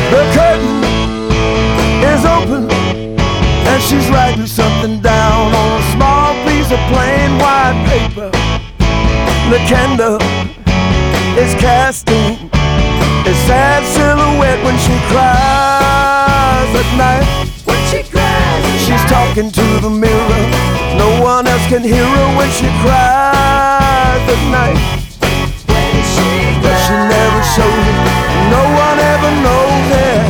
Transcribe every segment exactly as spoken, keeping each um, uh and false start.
The curtain is open and she's writing something down on a small piece of plain white paper. The candle is casting a sad silhouette when she cries at night. When she cries at She's night. talking to the mirror. No one else can hear her when she cries at night. When she But she never shows it. No one ever knows it.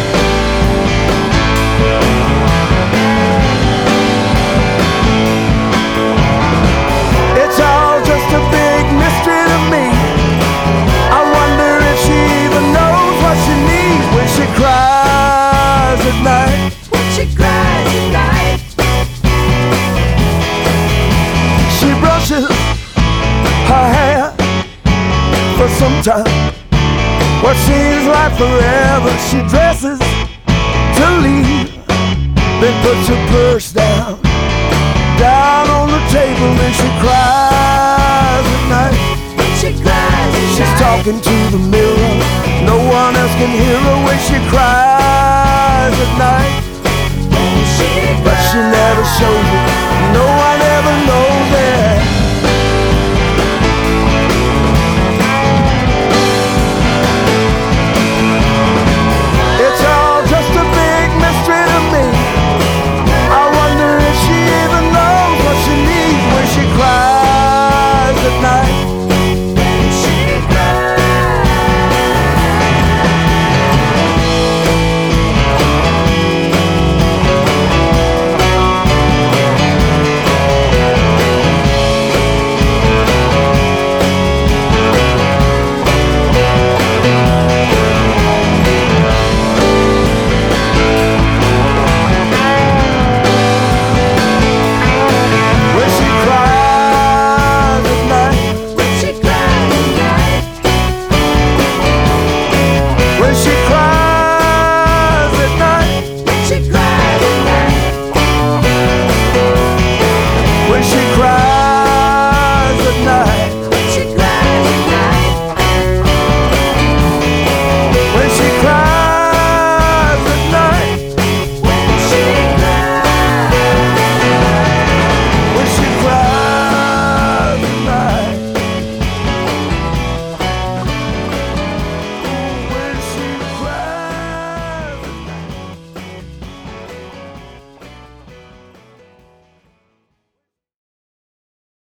It's all just a big mystery to me. I wonder if she even knows what she needs when she cries at night. When she cries at night. She brushes her hair for some time, what seems like forever. She dresses to leave, then puts her purse down, down on the table, and she cries at night. When she cries at She's night. talking to the mirror. No one else can hear her when she cries at night. When she But she never shows it. No one ever knows.